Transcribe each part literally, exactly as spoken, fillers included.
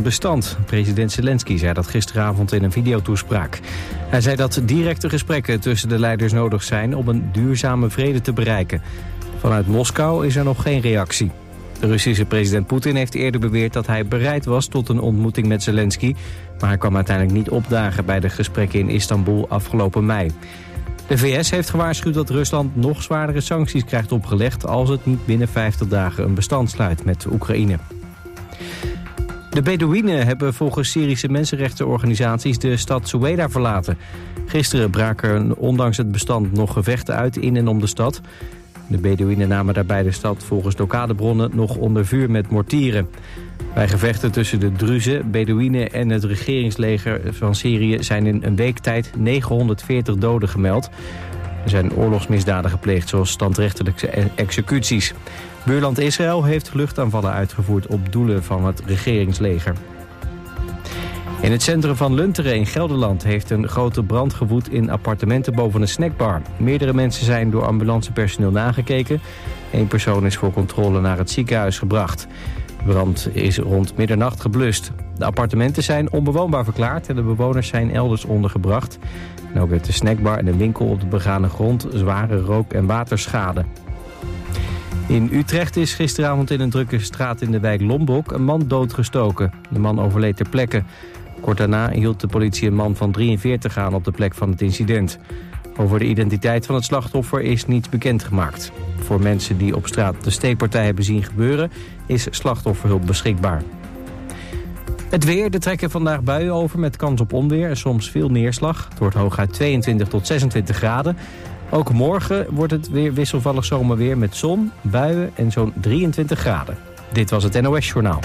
bestand. President Zelensky zei dat gisteravond in een videotoespraak. Hij zei dat directe gesprekken tussen de leiders nodig zijn om een duurzame vrede te bereiken. Vanuit Moskou is er nog geen reactie. De Russische president Poetin heeft eerder beweerd dat hij bereid was tot een ontmoeting met Zelensky, maar hij kwam uiteindelijk niet opdagen bij de gesprekken in Istanbul afgelopen mei. De V S heeft gewaarschuwd dat Rusland nog zwaardere sancties krijgt opgelegd als het niet binnen vijftig dagen een bestand sluit met Oekraïne. De Bedouinen hebben volgens Syrische mensenrechtenorganisaties de stad Soueda verlaten. Gisteren braken er ondanks het bestand nog gevechten uit in en om de stad. De Bedouinen namen daarbij de stad volgens lokale bronnen nog onder vuur met mortieren. Bij gevechten tussen de Druzen, Bedouinen en het regeringsleger van Syrië zijn in een week tijd negenhonderdveertig doden gemeld. Er zijn oorlogsmisdaden gepleegd zoals standrechtelijke executies. Buurland Israël heeft luchtaanvallen uitgevoerd op doelen van het regeringsleger. In het centrum van Lunteren in Gelderland heeft een grote brand gewoed in appartementen boven een snackbar. Meerdere mensen zijn door ambulancepersoneel nagekeken. Eén persoon is voor controle naar het ziekenhuis gebracht. De brand is rond middernacht geblust. De appartementen zijn onbewoonbaar verklaard en de bewoners zijn elders ondergebracht. En ook heeft de snackbar en de winkel op de begane grond zware rook- en waterschade. In Utrecht is gisteravond in een drukke straat in de wijk Lombok een man doodgestoken. De man overleed ter plekke. Kort daarna hield de politie een man van drieënveertig aan op de plek van het incident. Over de identiteit van het slachtoffer is niets bekendgemaakt. Voor mensen die op straat de steekpartij hebben zien gebeuren is slachtofferhulp beschikbaar. Het weer, er trekken vandaag buien over met kans op onweer en soms veel neerslag. Het wordt hooguit tweeëntwintig tot zesentwintig graden. Ook morgen wordt het weer wisselvallig zomerweer met zon, buien en zo'n drieëntwintig graden. Dit was het N O S Journaal.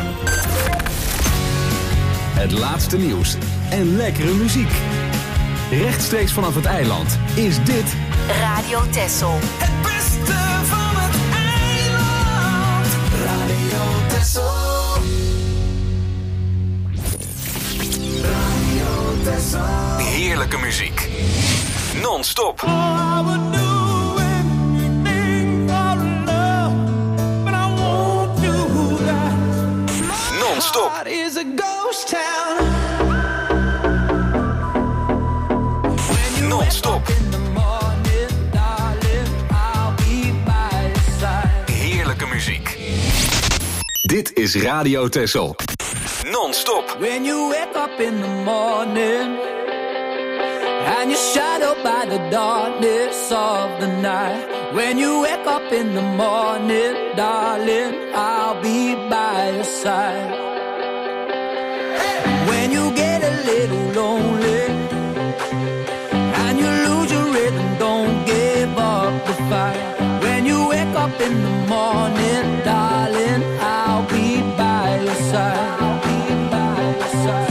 Het laatste nieuws en lekkere muziek. Rechtstreeks vanaf het eiland is dit Radio Texel. Het beste van het eiland. Radio Texel. Radio Texel. heerlijke muziek. Non-stop. Non-stop. Non-stop. Heerlijke muziek. Dit is Radio Texel. Non-stop. When you wake up in the morning and you're shadowed by the darkness of the night. When you wake up in the morning, darling, I'll be by your side. When you get a little lonely and you lose your rhythm, don't give up the fight. When you wake up in the morning, darling, I'll be by your side. I'll be by your side.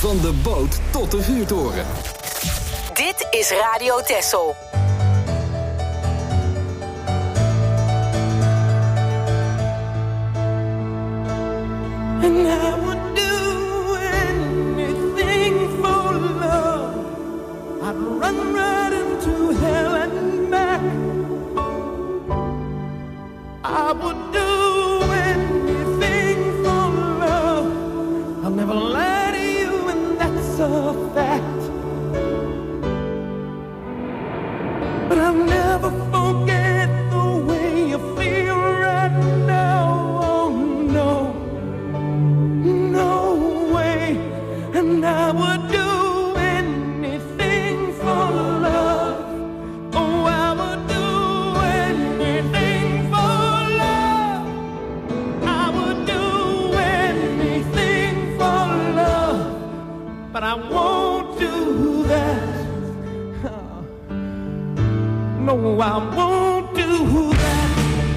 Van de boot tot de vuurtoren. Dit is Radio Texel. And I would do anything for love. I'd run right into hell and back. I would do anything for love. I'll never lie to you, and that's a fact. But I'll never forget the way you feel right now. Oh no, no way. And I would do anything for love. Oh, I would do anything for love. I would do anything for love. But I won't do that. No, I won't do that.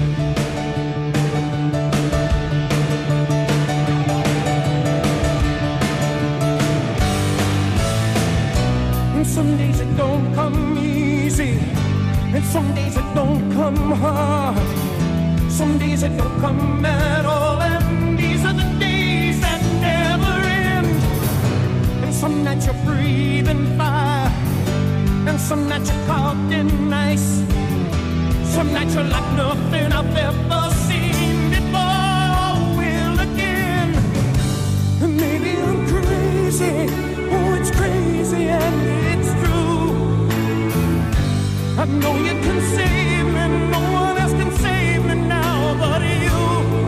And some days it don't come easy, and some days it don't come hard. Some days it don't come at all, and these are the days that never end. And some nights you're breathing fire, and some nights you're caught in ice. Some nights you're like nothing I've ever seen before or will again. And maybe I'm crazy, oh it's crazy and it's true. I know you can save me, no one else can save me now but you.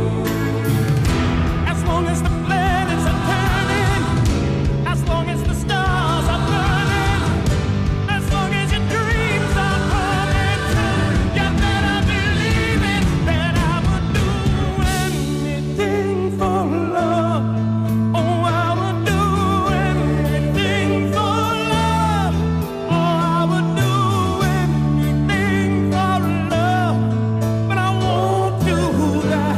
As long as the planets are turning, as long as the stars are burning, as long as your dreams are coming true, you better believe it, that I would do anything for love. Oh, I would do anything for love. Oh, I would do anything for love. But I won't do that.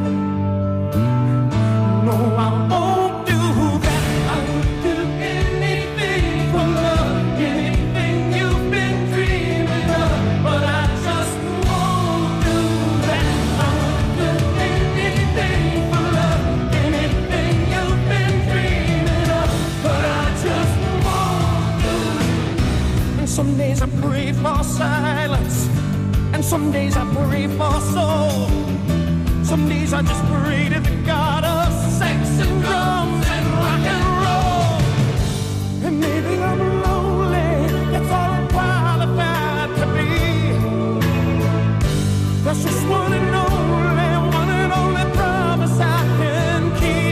No, I won't do that. I would do anything for love, anything you've been dreaming of. But I just won't do that. I would do anything for love, anything you've been dreaming of. But I just won't do it. And some days I pray for silence, and some days I pray for soul. Some days I just pray to the God of sex and drums and rock and roll. And maybe I'm lonely, that's all I'm qualified to be. That's just one and only, one and only promise I can keep.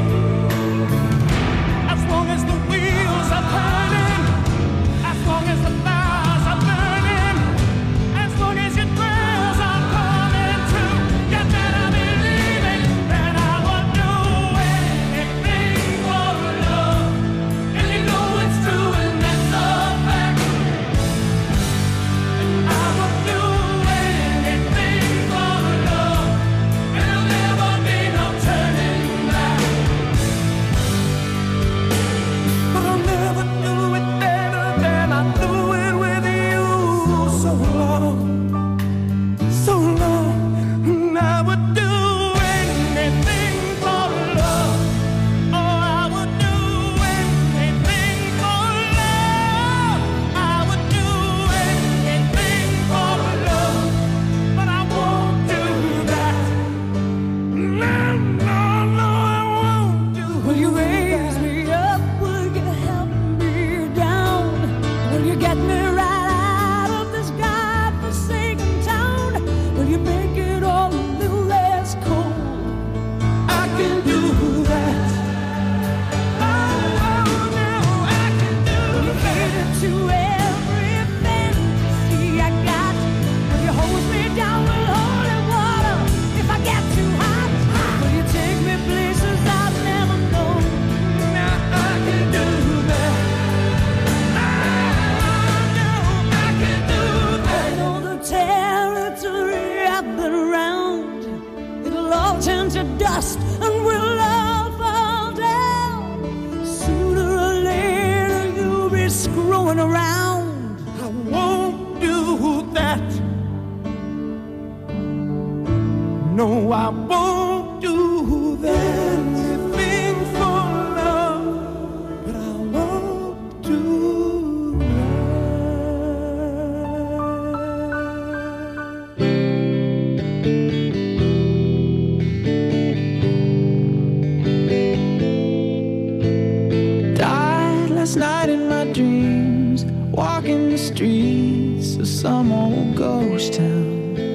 As long as the wheels are turning, as long as the fires are burning, as long as your prayers are coming true, you better believe it, that I would do anything for love. And you know it's true, and that's a fact. And I would do anything for love, and there'll never be no turning back. But I'll never do it better than I do it with you. So long, so long, and I would do anything for love. Oh, I would do anything for love. I would do anything for love, but I won't do that. No, no, no, I won't do that. Will you raise me up? Will you help me down? Will you get me right out of this godforsaken town? Will you make it all a little less cold? I can do that. Oh, oh, no, I can do Will you that. cater to every fantasy I got? Will you hose me down with holy water if I get too hot? Will you take me places I've never known? Now I can do that. Oh, no, I can do that. I know the territory I've been around. It'll all turn to dust and we'll all fall down. Sooner or later no, I won't do that. Anything for love, but I won't do that. Died last night in my dreams, walking the streets of some old ghost town.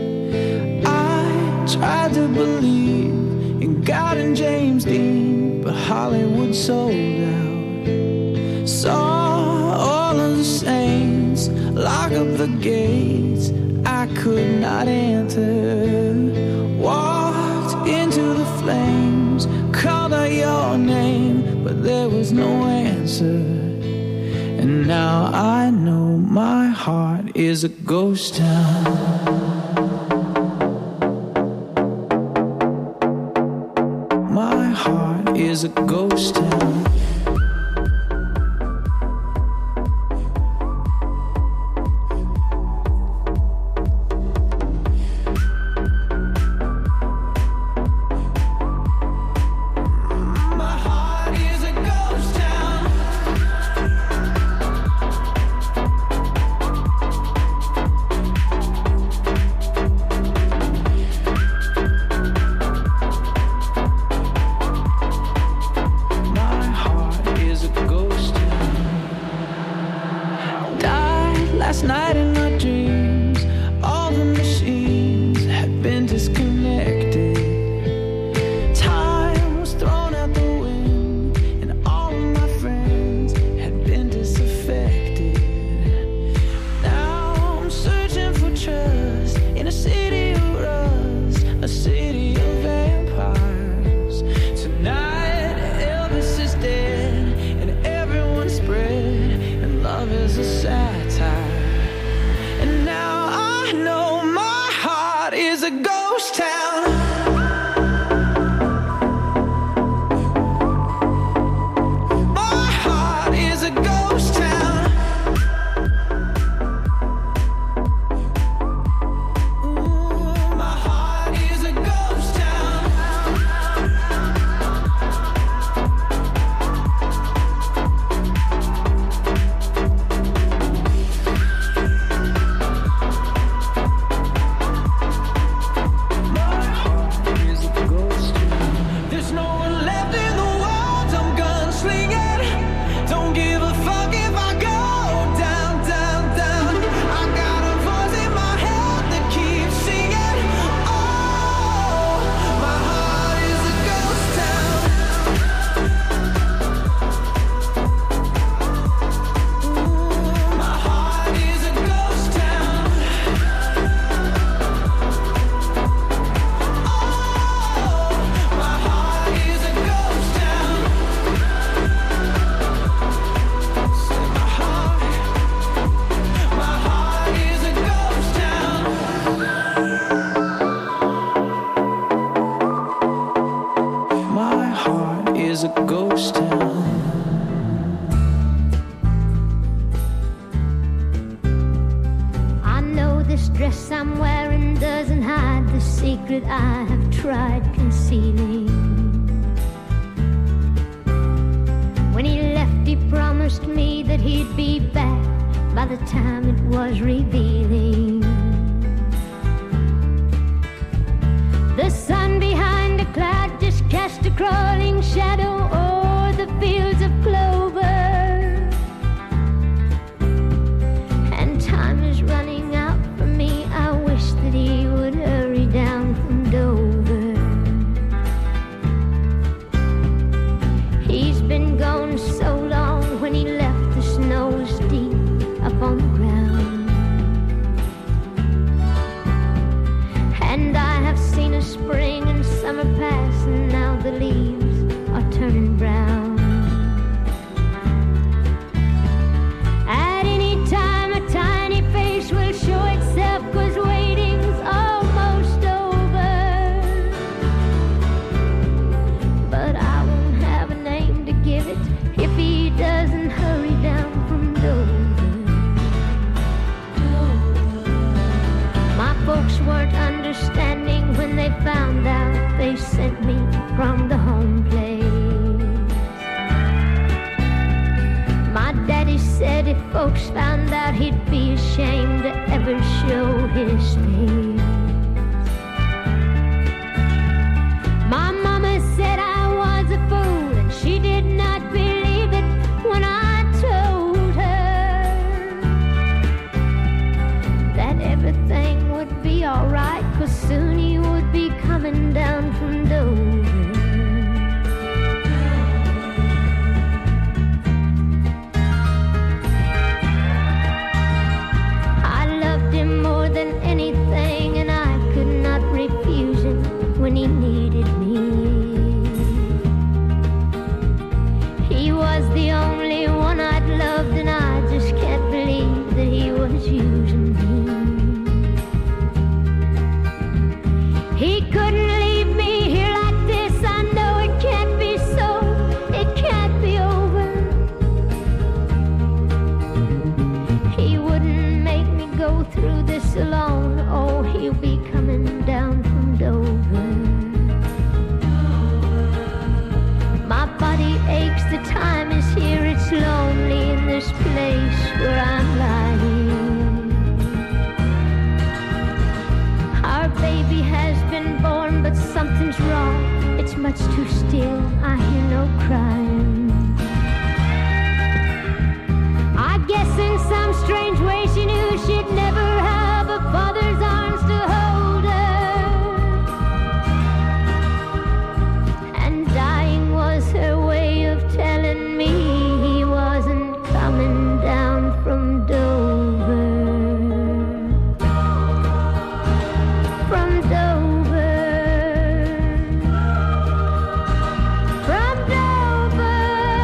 Tried to believe in God and James Dean, but Hollywood sold out. Saw all of the saints lock up the gates I could not enter. Walked into the flames, called out your name, but there was no answer. And now I know my heart is a ghost town. Is a ghost town. found out they sent me from the home place. My daddy said if folks found out he'd be ashamed to ever show his face. My mama said I was a fool and she did not believe it when I told her that everything would be alright, 'cause soon he would be coming down from Dover. I loved him more than anything and I could not refuse him when he needed me. He was the only one I'd loved and I just can't believe that he was using me. He couldn't leave me here like this. I know it can't be so. It can't be over. He wouldn't make me go through this alone. Oh, he'll be coming down from Dover. My body aches, the time is here. It's lonely in this place where I'm lying. Our baby has been born, but something's wrong. It's much too still, I hear no crying. I guess in some strange way she knew she'd never have a father's arms to hold her. And dying was her way of telling me he wasn't coming down from Dover. From Dover. From Dover.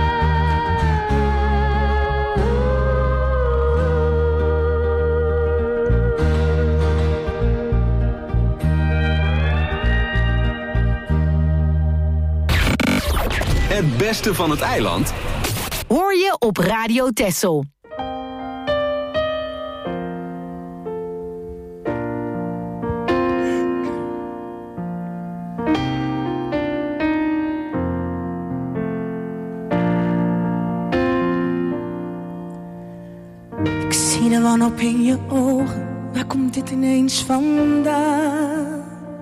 Het beste van het eiland Hoor je op Radio Texel. Ik zie de wanhoop in je ogen. Waar komt dit ineens vandaan?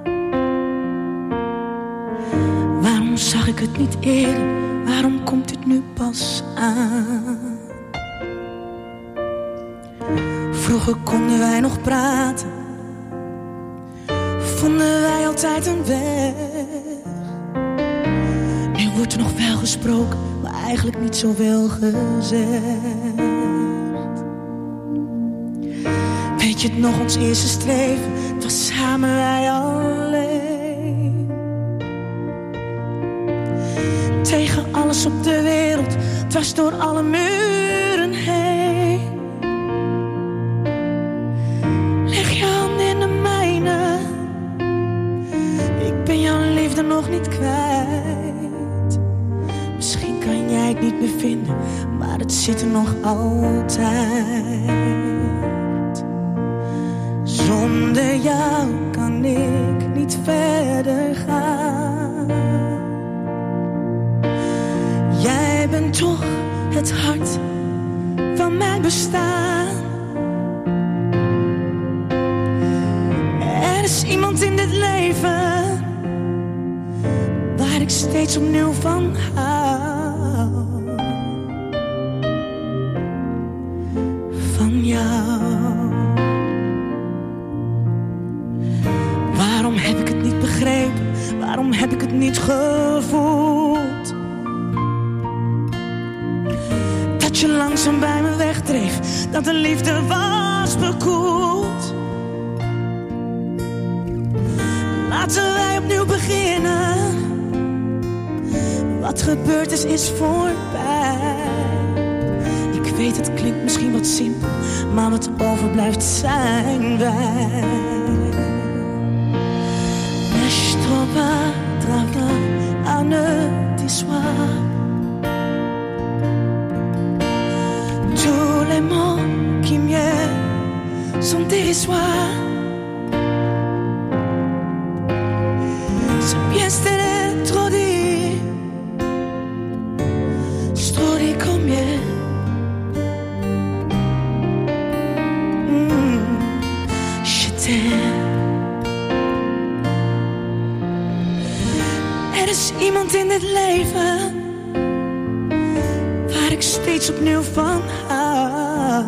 Waarom zag ik het niet eerder? Waarom komt het nu pas aan? Vroeger konden wij nog praten. Vonden wij altijd een weg. Nu wordt er nog wel gesproken, maar eigenlijk niet zoveel gezegd. Weet je het nog, ons eerste streven? Het was samen wij alleen. Tegen alles op de wereld, dwars door alle muren heen. Leg je hand in de mijne. Ik ben jouw liefde nog niet kwijt. Misschien kan jij het niet meer vinden, maar het zit er nog altijd. Zonder jou kan ik niet verder gaan. Jij bent toch het hart van mijn bestaan. Er is iemand in dit leven waar ik steeds opnieuw van hou. Van jou. Waarom heb ik het niet begrepen? Waarom heb ik het niet gevoeld? Dat je langzaam bij me wegdreef, dat de liefde was bekoeld. Laten wij opnieuw beginnen. Wat gebeurd is, is voorbij. Ik weet, het klinkt misschien wat simpel, maar wat overblijft zijn wij. Je trouve à travers un autre soir. Tous les mots qui mieux sont dérisoires. Er is iemand in dit leven waar ik steeds opnieuw van hou.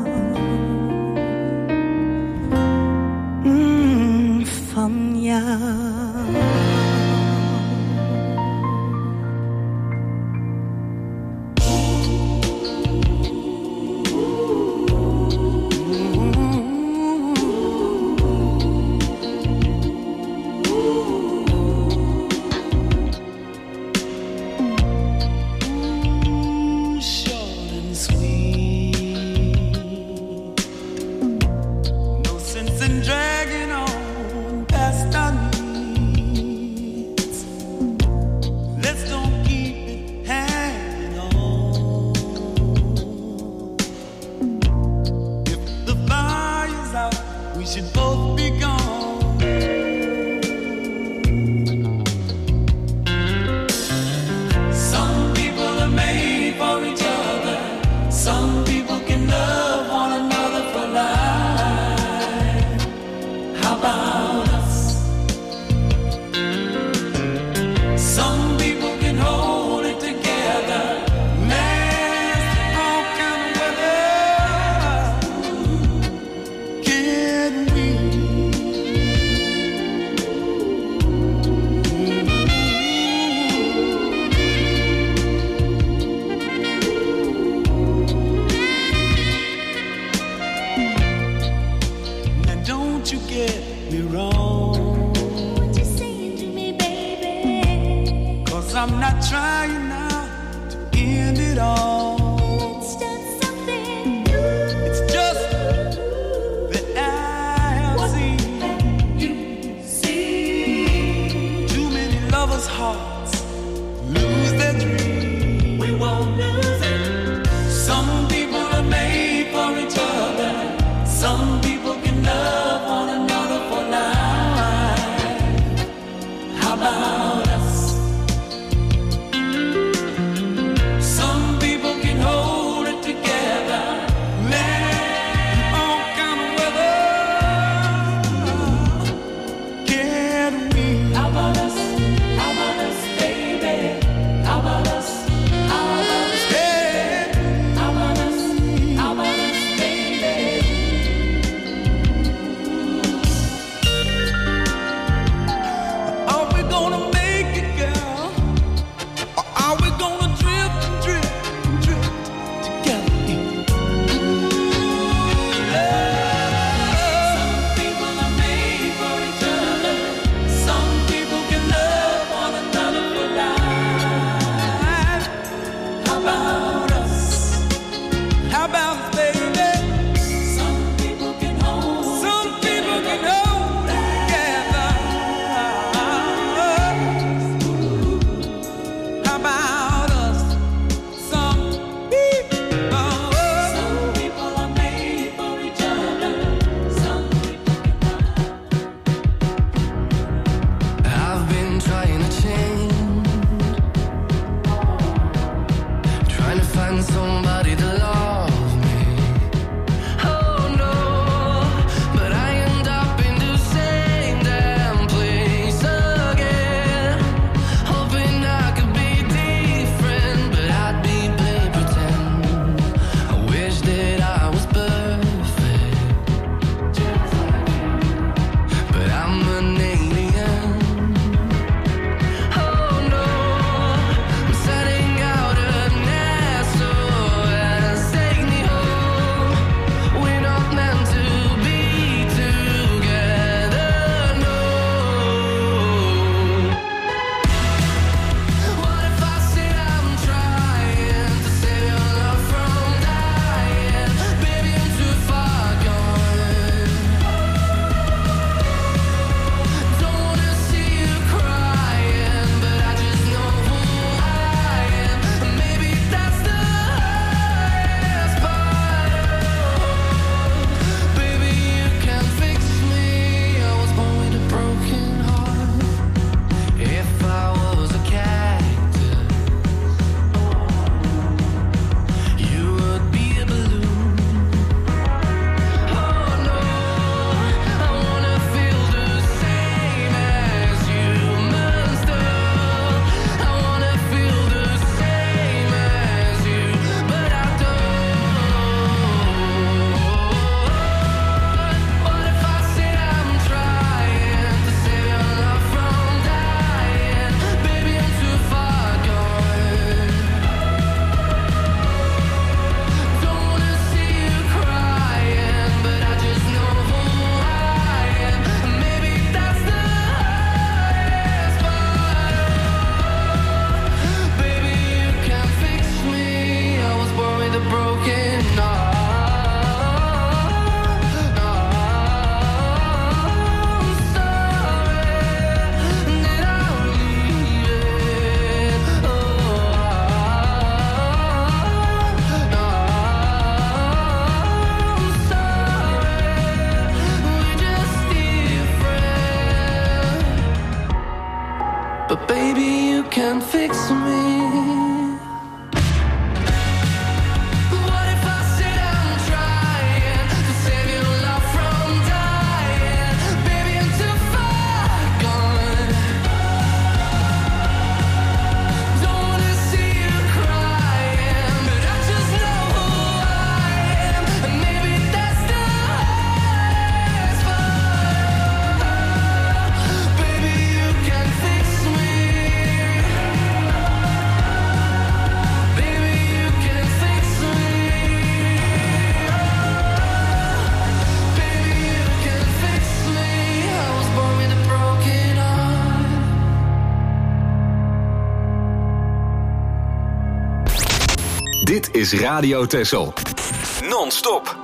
Mm, van jou. How about us? How about us? but baby, you can fix me. Dit is Radio Texel. Non-stop.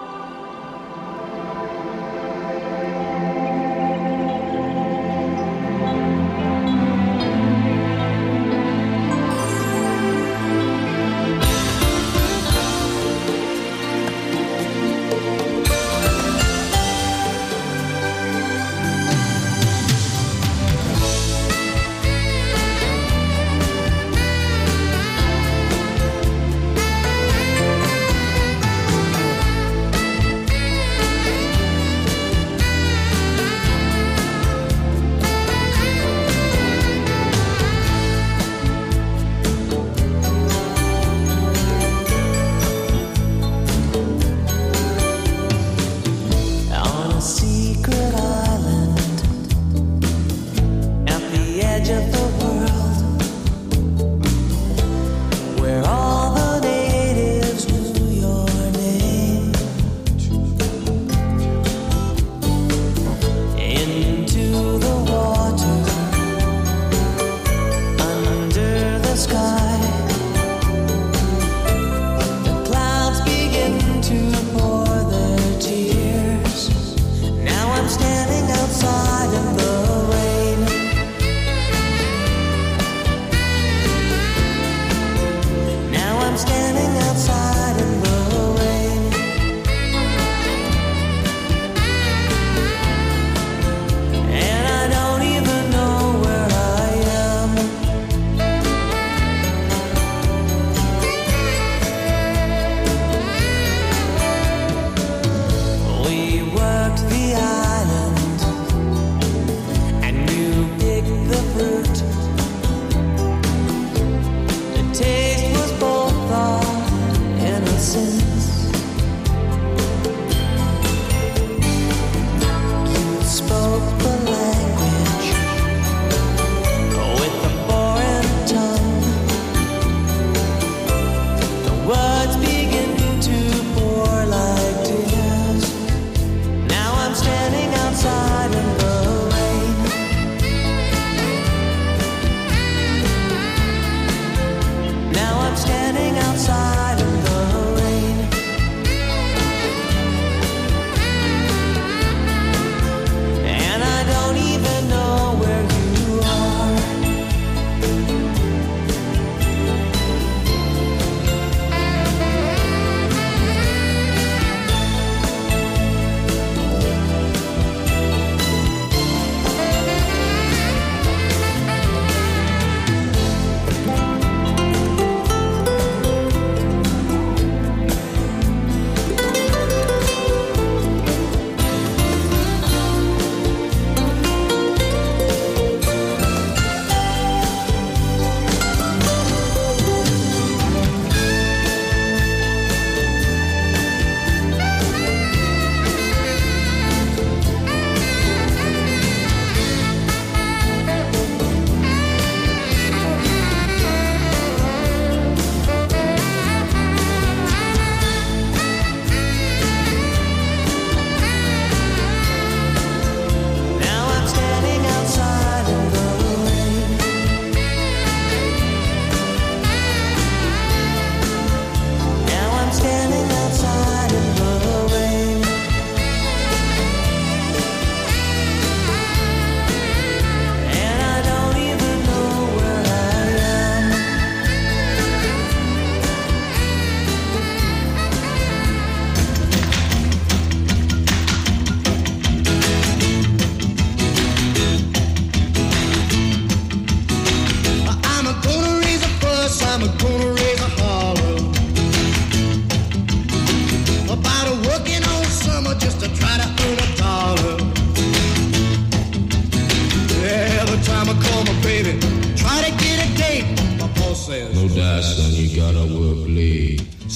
Standing outside in the rain.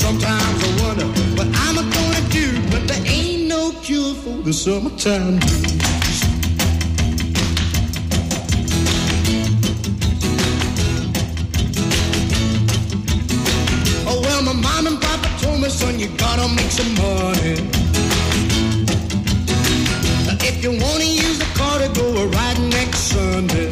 Sometimes I wonder what I'm gonna do, but there ain't no cure for the summertime blues. Oh well, my mom and papa told me, son, you gotta make some money. If you wanna use the car to go a ride next Sunday.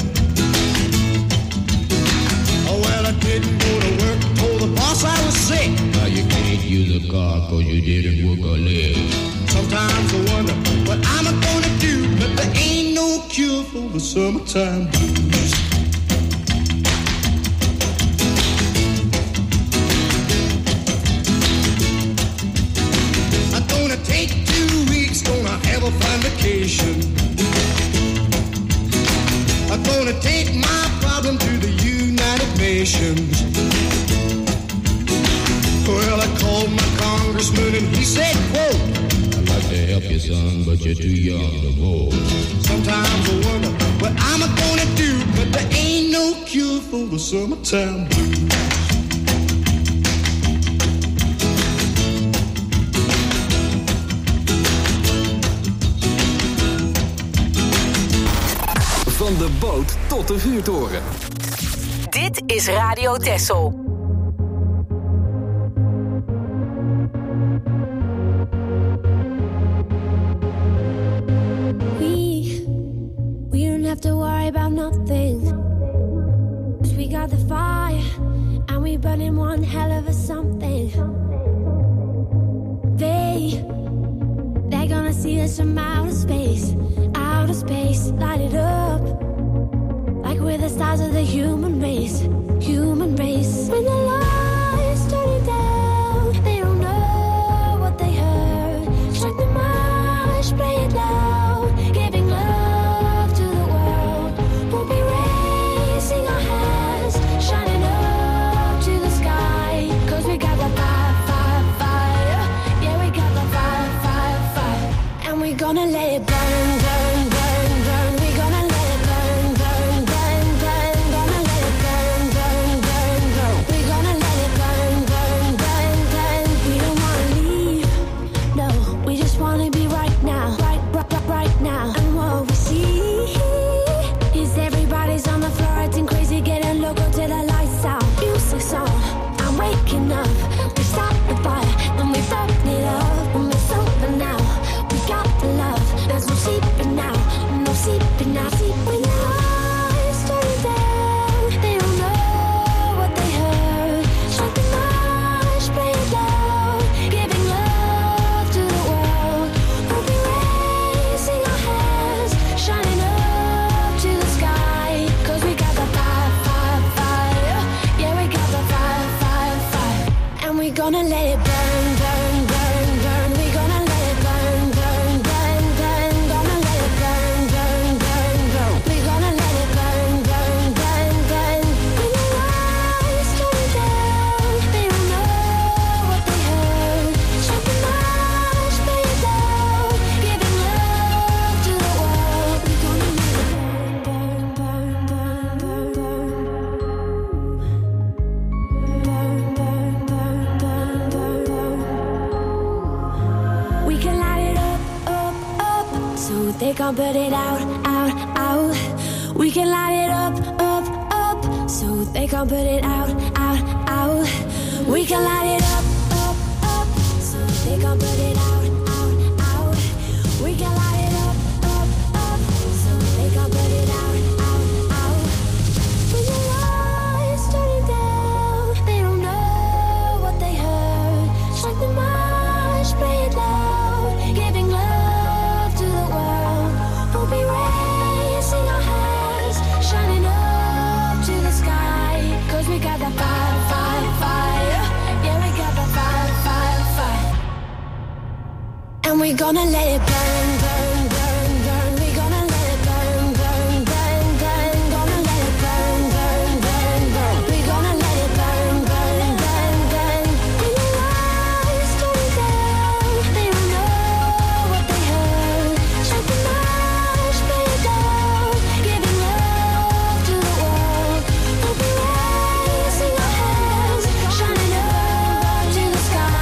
Oh well, I didn't go to work, told the boss I was sick. Now you can't use a car cause you didn't work a leg. Sometimes I wonder what I'm gonna do, but there ain't no cure for the summertime blues. I'm gonna take two weeks, gonna have a fine vacation. I'm gonna take my problem to the United Nations. Well, I called my congressman and he said, quote, I'd like to help you, son, but you're too young to vote. Sometimes I wonder what I'm gonna do, but there ain't no cure for the summertime blues. Van de boot tot de vuurtoren. Dit is Radio Texel. We, we don't have to worry about nothing. 'Cause we got the fire, and we burning one hell of a something. They, they're gonna see us from outer space. Outer space, light it up like we're the stars of the human race. Human race. When the lights turn it down, they don't know what they heard. Strike the march, play it loud, giving love to the world. We'll be raising our hands, shining up to the sky. 'Cause we got the fire, fire, fire. Yeah, we got the fire, fire, fire. And we're gonna let it burn, burn, burn, burn. We're gonna let it burn, burn, burn, burn. Gonna let it burn, burn, burn, burn. We're gonna let it burn, burn, burn, burn. We don't wanna leave, no. We just wanna be right now, right, right, right, right now. And what we see is everybody's on the floor acting crazy, getting loco till the lights out. Music's on, I'm waking up. We start the fire, then we burn it up. When it's over now, we got the love. There's no sleeping now, no sleeping now. When the lights turn down, they don't know what they heard. Strike the march, play it loud, giving love to the world. We'll be raising our hands, shining up to the sky. 'Cause we got the fire, fire, fire. Yeah, we got the fire, fire, fire. And we're gonna let it burn, burn, burn, burn. We're gonna let it burn, burn, burn, burn. Gonna let it burn, burn, burn, burn. We're gonna let it burn, burn, burn, burn. When the lights turn down, they don't know what they heard. Strike the march, play it loud, giving love to the world. We're gonna let it burn, burn, burn, burn, burn, burn, burn, burn, burn, burn, burn. We can light it up, up, up, so they can't put it out, out, out. We can light it up, up, up, so they can't put it out, out, out. We can light it up, up, up, so they can't put it out, out, out. We can light it up, up, up, so they can't put it out, out, out. When the lights turn down, they don't know what they heard. Strike the march, play it loud, giving love to the world. We'll be raising our hands, shining up to the sky. 'Cause we got the fire, fire, fire. Yeah, we got the fire, fire, fire. And we're gonna let it burn, burn, burn, burn. We're gonna let it burn, burn, burn, burn. Gonna let it burn, burn, burn, burn. We're gonna let it burn, burn, burn, burn. When the lights turn down, they don't know what they heard. Strike the march, play it loud, giving love to the world. We'll be raising our hands, shining up to the sky.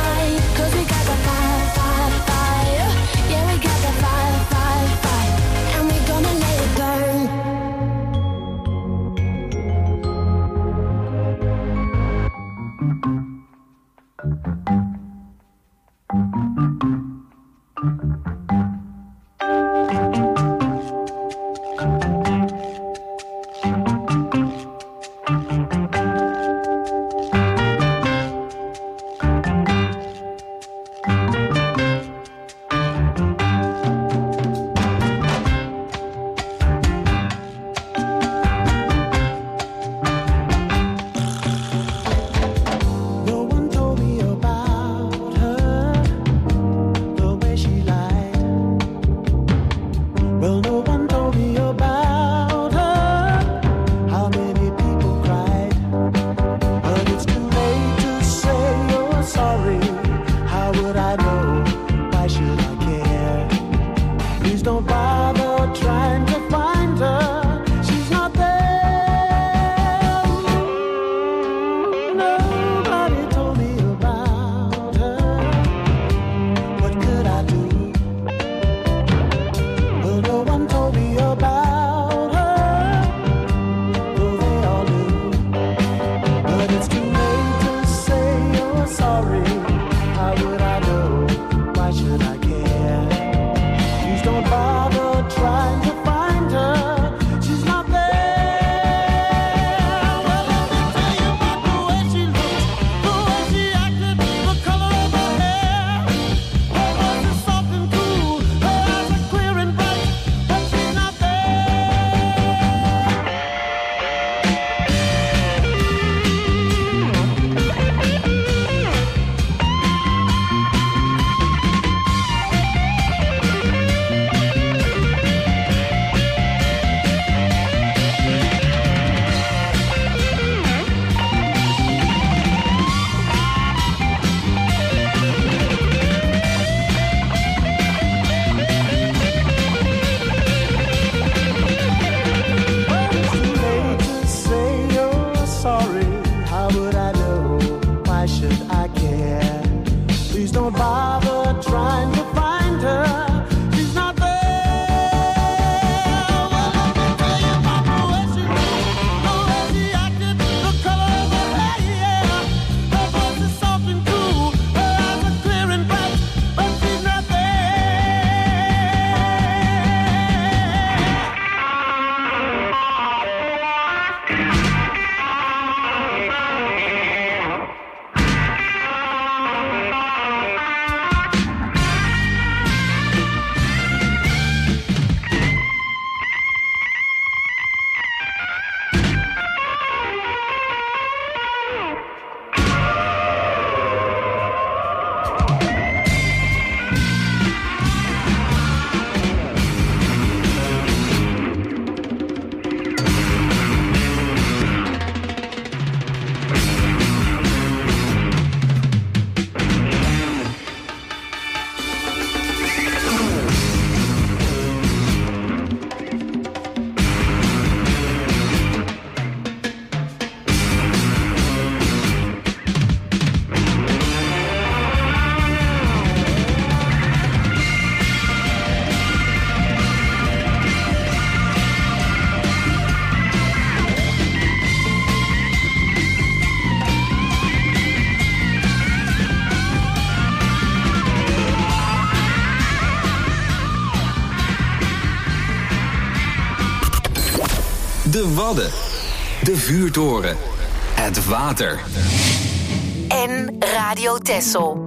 De Wadden. De Vuurtoren. Het water. En Radio Texel.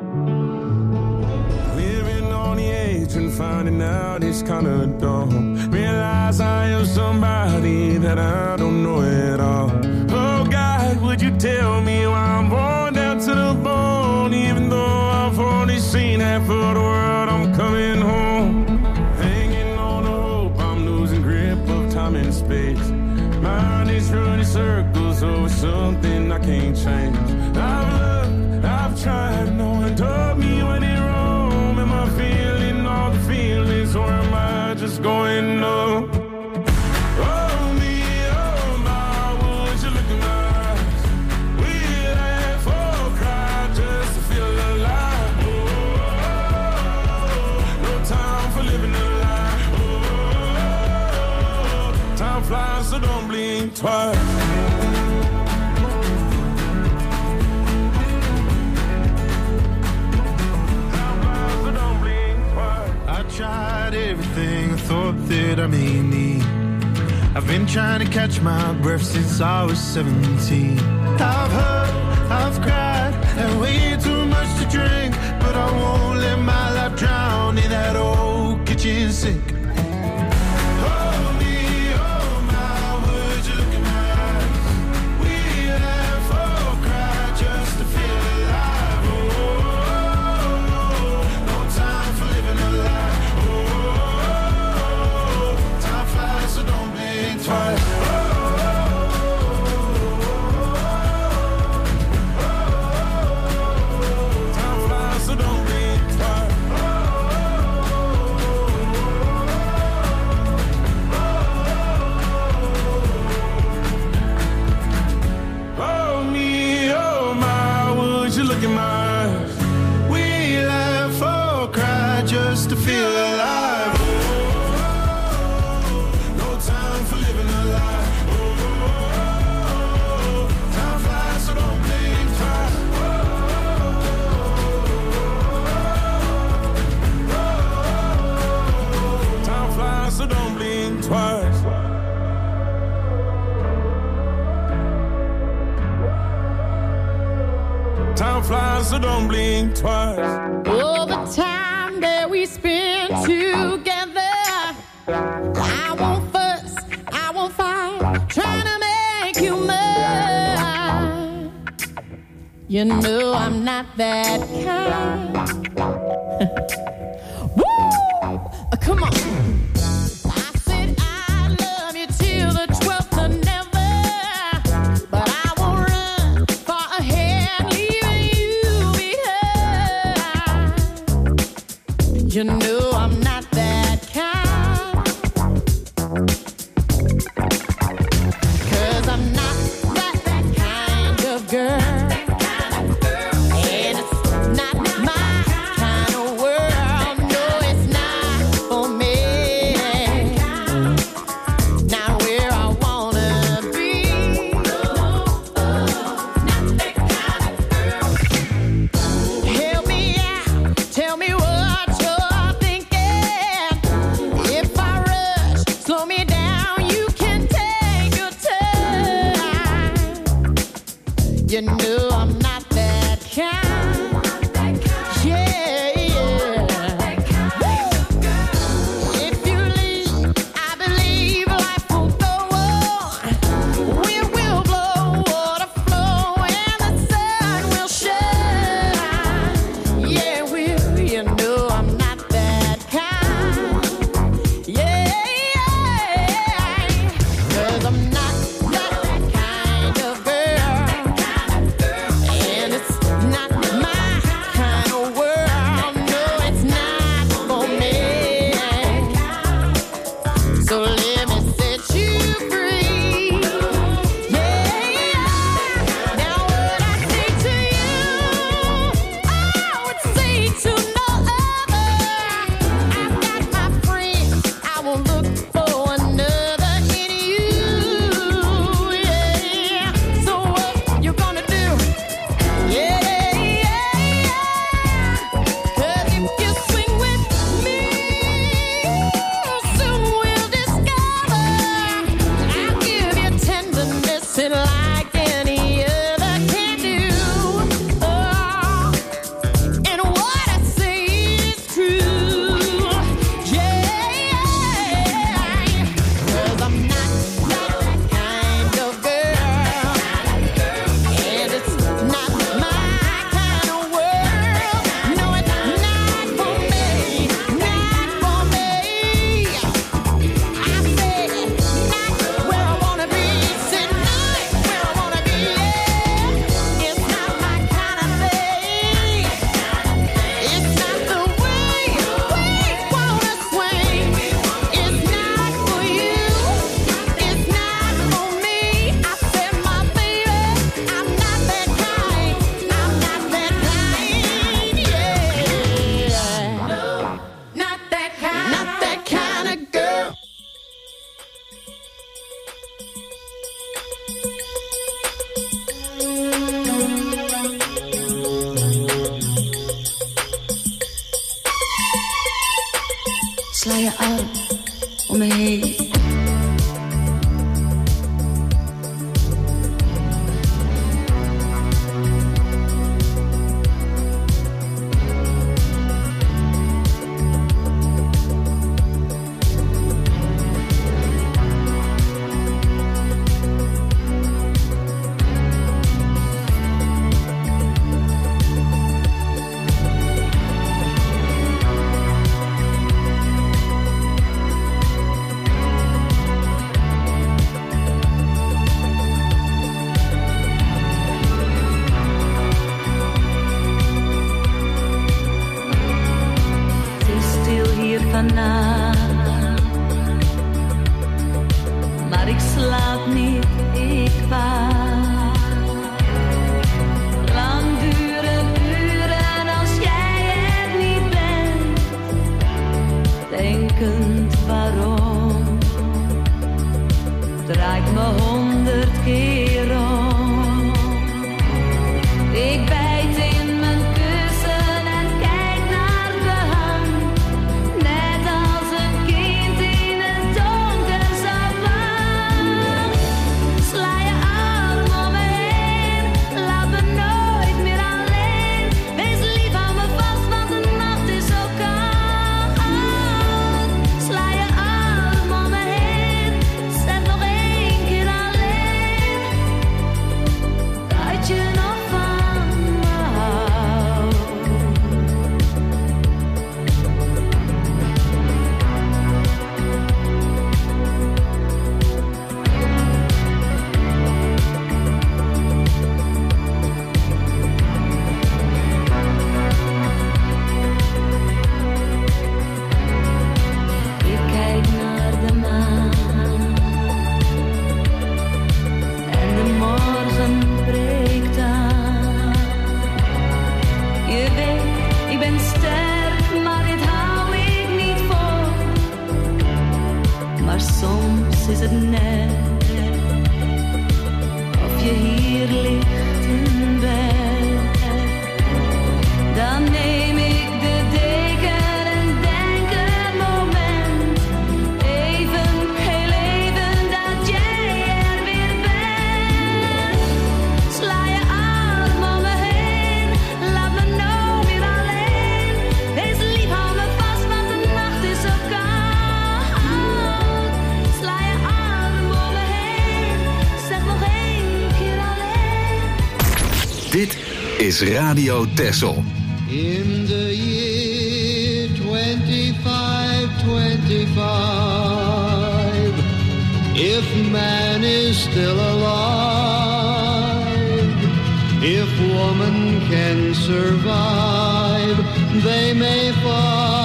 And finding out it's kinda dumb. Realize I am somebody that I don't know at all. Oh God, would you tell me why I'm worn down to the bone? Even though I've only seen half of the world, I'm coming home. Hanging on to hope, I'm losing grip of time and space. Mind is running circles over something I can't change. I've looked, I've tried, no one told me when it wrong. Am I feeling all the feelings, or am I just going up? Oh me, oh my, would you look in my eyes? We laugh or cry just to feel alive. Oh, no time for living a lie. Oh, time flies, so don't blink twice. Tried everything I thought that I may need. I've been trying to catch my breath since I was seventeen. I've hurt, I've cried, and way too much to drink, but I won't let my life drown in that old kitchen sink. So don't blink twice. All the time that we spend together, I won't fuss, I won't fight, trying to make you mine. You know I'm not that kind. Woo! Come on. You know I'm not that kind, 'cause I'm not that, that kind of girl, and it's not my kind of world, no it's not for me, not where I wanna be, not that kind of girl. Help me out, tell me what you know I'm not that kind. Yeah, yeah. If you leave, I believe life will go on. Wind will blow, water flow, and the sun will shine. Yeah, will you know I'm not that kind. Yeah, yeah. 'Cause I'm not that kind of girl. hier ligt in bed, dan neem ik de deken en denk een moment, even, heel even, dat jij er weer bent. Sla je arm om me heen, laat me nooit meer alleen. Wees lief, hou me vast, want de nacht is zo koud. Sla je arm om me heen, zeg nog één keer alleen. Dit is Radio Texel. In the year twenty-five twenty-five, if man is still alive, if woman can survive, they may find.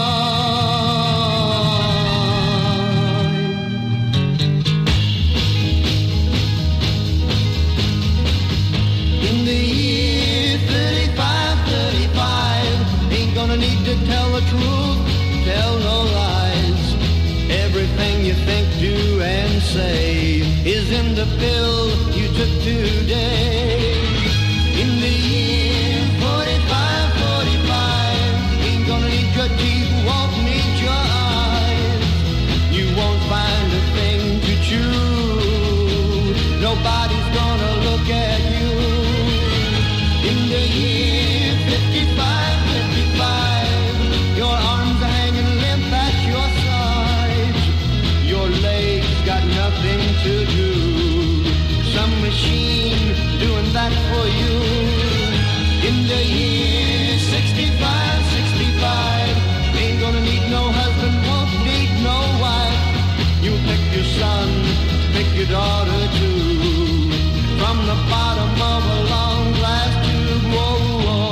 In the year thirty-five thirty-five, ain't gonna need to tell the truth, tell no lies. Everything you think, do, and say is in the pill you took today. In the year forty-five forty-five, ain't gonna need your teeth, won't need your eyes. You won't find a thing to chew, nobody's gonna look at you. In the year fifty-five fifty-five, your arms are hanging limp at your sides. Your legs got nothing to do, some machine doing that for you. In the year sixty-five sixty-five, ain't gonna need no husband, won't need no wife. You pick your son, pick your daughter too, from the bottom of a long glass tube. Whoa, whoa.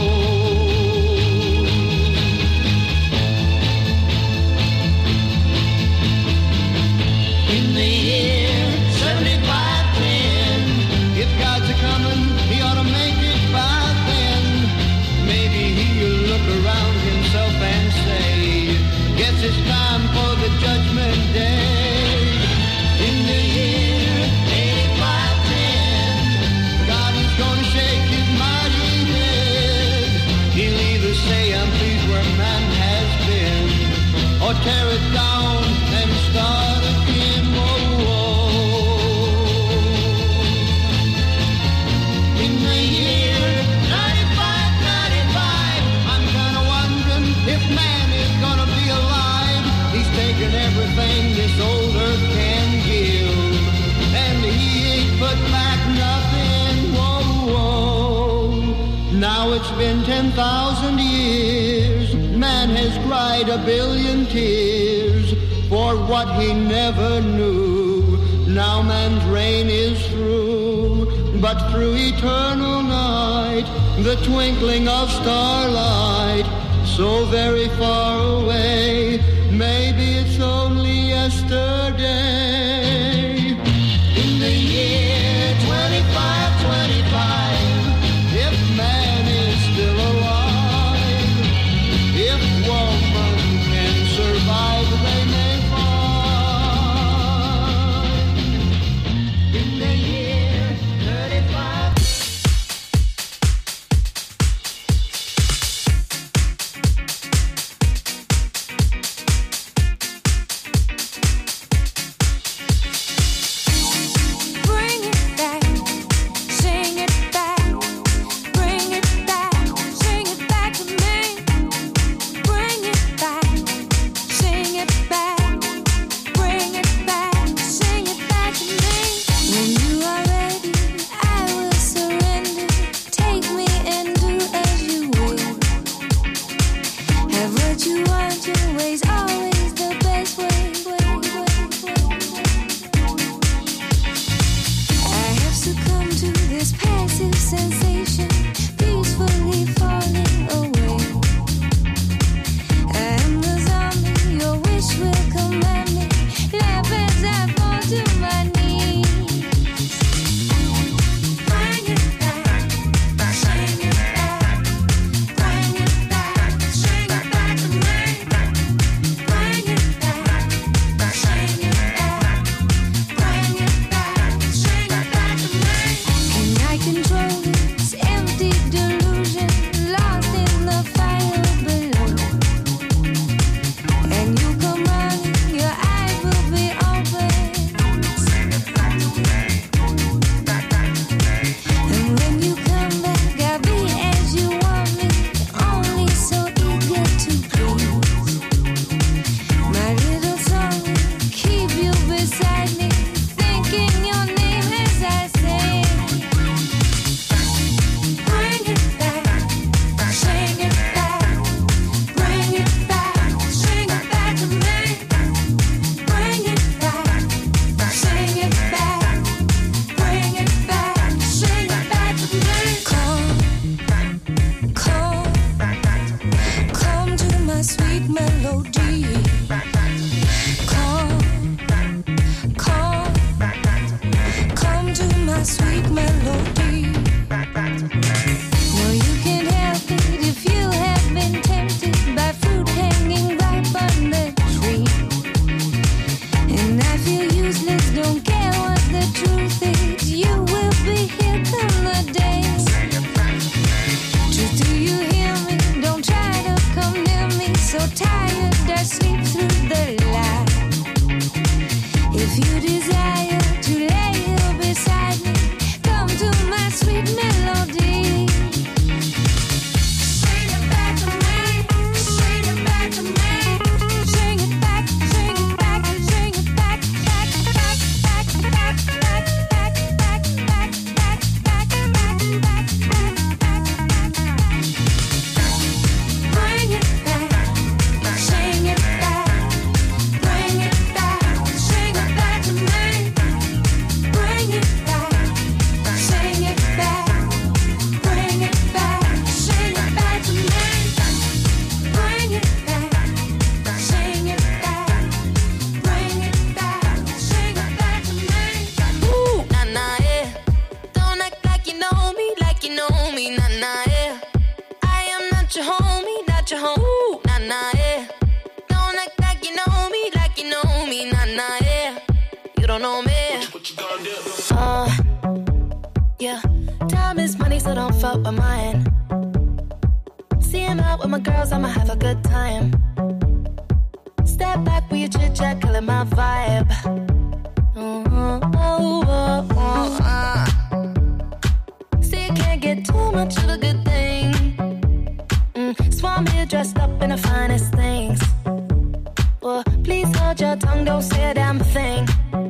In the year seventy-five ten, if God's a coming, he ought to make it by then. Maybe he'll look around himself and say, guess it's time for the judgment day. In the year eighty-five ten, God is gonna shake his mighty head. He'll either say I'm pleased where man has been, or tear it down and start again. Whoa, whoa. In the year ninety-five ninety-five, I'm kinda wondering if man is gonna be alive. He's taken everything this old earth can give, and he ain't put back nothing. Whoa, whoa. Now it's been ten thousand years, man has cried a billion tears for what he never knew. Now man's reign is through, but through eternal night, the twinkling of starlight, so very far away, maybe it's only yesterday. In the year twenty-five twenty-five, if man is still alive, if woman can survive, they may find. In the year thirty-five. my sweet melody. No, you can't help it if you have been tempted by fruit hanging ripe on the tree. And I feel useless, don't care what the truth is. You will be here come the day. Truth, do you hear me? Don't try to come near me. So tired, I sleep through the light. If you desire to lay here beside me, come to my sweet melody. Sing it back to me, sing it back to me. Sing it back, sing it back, sing it back, back, back, back, back, back, back, back, back, back, back, back, back, back, back. Bring it back, sing it back, bring it back, sing it back to me. Bring it back, sing it back, bring it back, sing it back to me. Bring it back, sing it back, bring it back, sing it back to me. Ooh, nah, nah, yeah. Don't act like you know me, like you know me, nah, nah, yeah. I am not your homie, not your home. Ooh, nah, nah, yeah. Don't act like you know me, like you know me, nah, nah, yeah. You don't know me. Uh, yeah. Time is money, so don't fuck with mine. See him out with my girls, I'ma have a good time. Step back with your chit chat, killing my vibe. Oh, oh, oh, oh, oh, uh. See, you can't get too much of a good thing. Mm, so I'm here dressed up in the finest things. Well, please hold your tongue, don't say a damn thing.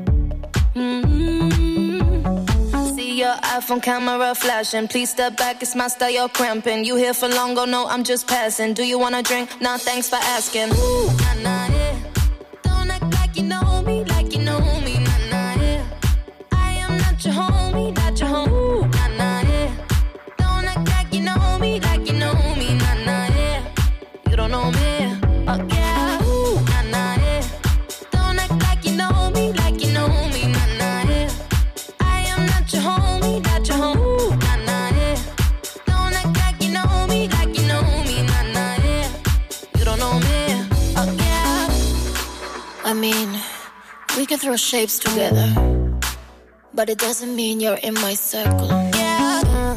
Mm-hmm. See your iPhone camera flashing. Please step back, it's my style, you're cramping. You here for long, go no, I'm just passing. Do you wanna drink? Nah, thanks for asking. Ooh, nah, nah, yeah. Don't act like you know me, like you know me, nah, nah, yeah. I am not your homie, not your home. Ooh, nah, nah, yeah. Don't act like you know me, like you know me, nah, nah, yeah. You don't know me, oh yeah. Ooh, nah, nah, yeah. Don't act like you know me, like you know me, nah, nah, yeah. I am not your homie, not your home. Ooh, nah, nah, yeah. Don't act like you know me, like you know me, nah, nah, yeah. You don't know me, oh yeah. I mean, we can throw shapes together, but it doesn't mean you're in my circle. Yeah. Uh,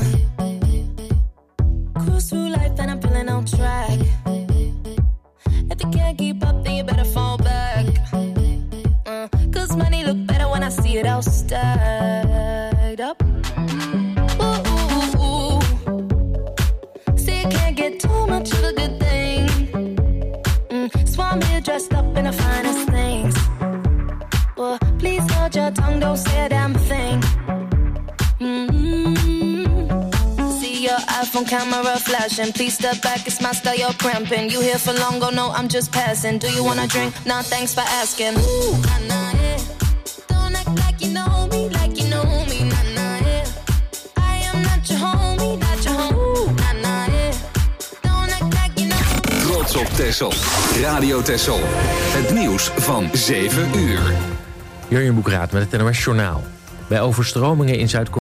cruise through life and I'm feeling on track. If you can't keep up, then you better fall back. Uh, Cause money look better when I see it all stacked up. Ooh, ooh, ooh. See, you can't get too much of a good thing. Mm, so I'm here dressed up in the finest things. Well, please hold your tongue, don't say a damn thing. Mm-hmm. See your iPhone camera flashing. Please step back, it's my style, you're cramping. You here for long, go no, I'm just passing. Do you wanna drink? Nah, thanks for asking. Ooh, nah, nah, yeah. Don't act like you know me, like you know me, nah, nah, yeah. I am not your homie, not your home. Ooh, nah, nah, yeah. Don't act like you know me. Trots op Texel. Radio Texel. Het nieuws van zeven uur. Jurjen Boekraat met het N O S Journaal. Bij overstromingen in Zuid-Korea